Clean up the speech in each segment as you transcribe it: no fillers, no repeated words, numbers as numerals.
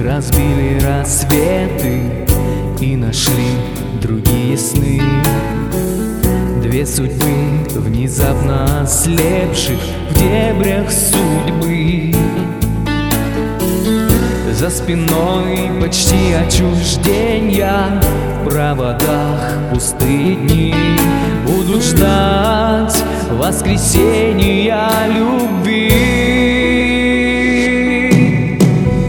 разбили рассветы и нашли другие сны. Две судьбы, внезапно ослепших в дебрях судьбы. За спиной почти отчужденья, в проводах пустые дни будут ждать воскресенья любви.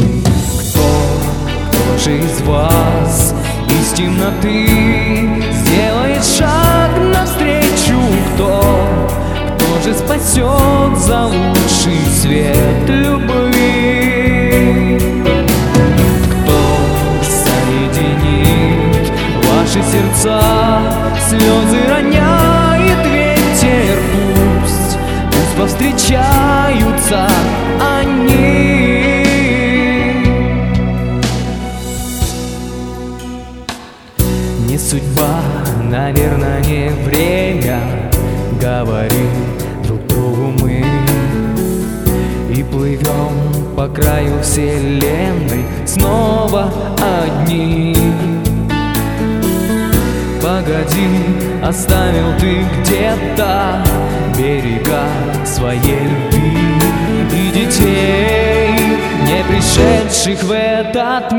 Кто же из вас из темноты сделает шаг навстречу? Кто же спасет за лучший свет любви? Кто соединит ваши сердца? Слезы роняет ветер, пусть повстречаются они. Не судьба, наверное, не время, говорим друг другу мы, и плывем по краю вселенной снова одни. Погоди, оставил ты где-то берега своей любви и детей, не пришедших в этот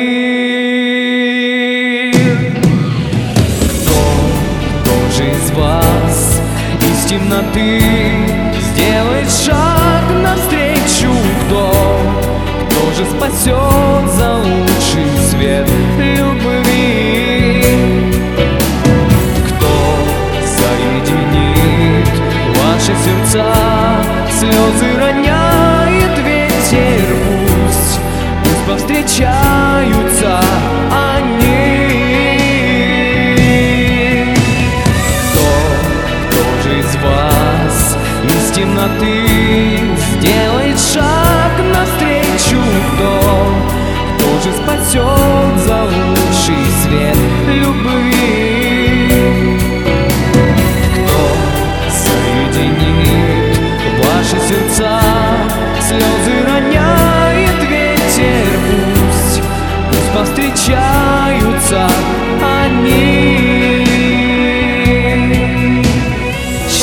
мир. Кто же из вас из темноты сделает шаг навстречу? Кто же спасет за лучший свет любви? Кто соединит ваши сердца? Слезы роняет ветер, пусть повстречаются они. Кто же из вас из темноты сделает шаг навстречу? Кто же спасет за лучший свет любви? Кто соединит ваши сердца? Слезы роняет ветер, пусть повстречаются они.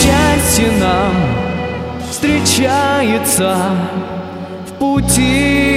Счастье нам встречается в пути.